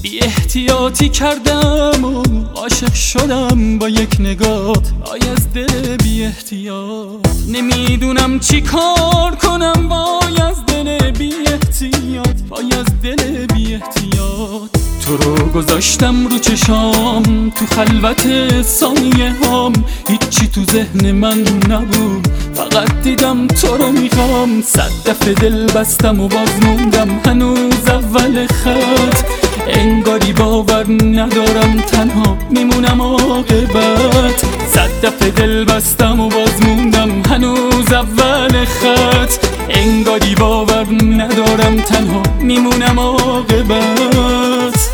بی احتیاطی کردم و عاشق شدم با یک نگاه. آی از دل بی احتیاط نمیدونم چی کار کنم. وای از دل بی احتیاط، وای از دل بی احتیاط. تو رو گذاشتم رو چشام تو خلوت ثانیه هام. هیچی تو ذهن من نبود، فقط دیدم تو رو میخوام. 100 دفعه دل بستم و باز موندم هنوز اول خط. انگاری باور ندارم تنها میمونم عاقبت. 100 دفعه دل بستم و باز موندم هنوز اول خط. انگاری باور ندارم تنها میمونم عاقبت.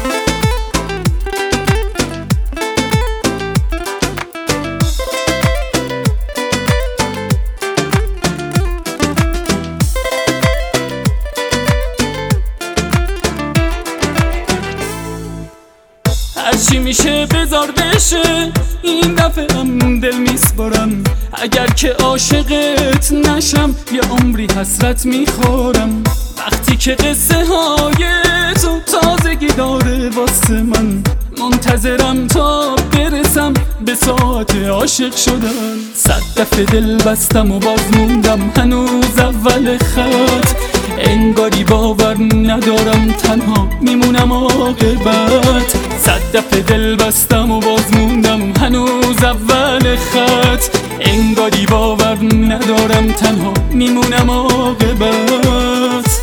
هرچی میشه بذار بشه، این دفعه هم دل میسپارم. اگر که عاشقت نشم یه عمری حسرت میخورم. وقتی که قصه های تو تازگی داره واسه من، منتظرم تا برسم به ساعت عاشق شدن. 100 دفعه دل بستم و باز موندم هنوز اول خط. انگاری باور ندارم تنها میمونم عاقبت. 100 دفعه دل بستم و باز موندم هنوز اول خط. انگاری باور ندارم تنها میمونم عاقبت.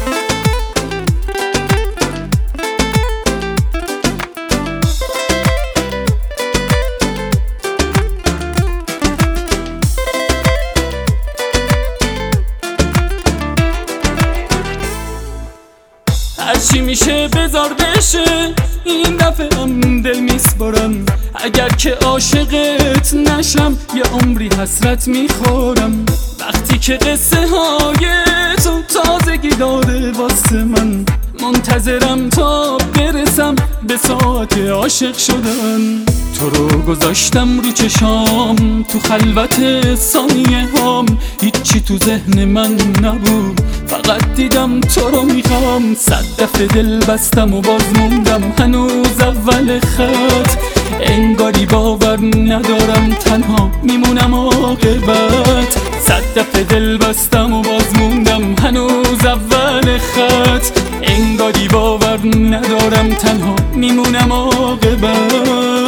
هرچی میشه بذار بشه، این دفعه هم دل میسپارم. اگر که عاشقت نشم یه عمری حسرت میخورم. وقتی که قصه های تو تازگی داره واسه من، منتظرم تا برسم به ساعت عاشق شدن. تو رو گذاشتم رو چشام تو خلوت ثانیه هام. هیچی تو ذهن من نبود، فقط دیدم تو رو میخوام. 100 دفعه دل بستم و باز موندم هنوز اول خط. انگاری باور ندارم تنها میمونم عاقبت. 100 دفعه دل بستم و باز موندم هنوز اول خط. انگاری باور ندارم تنها میمونم عاقبت.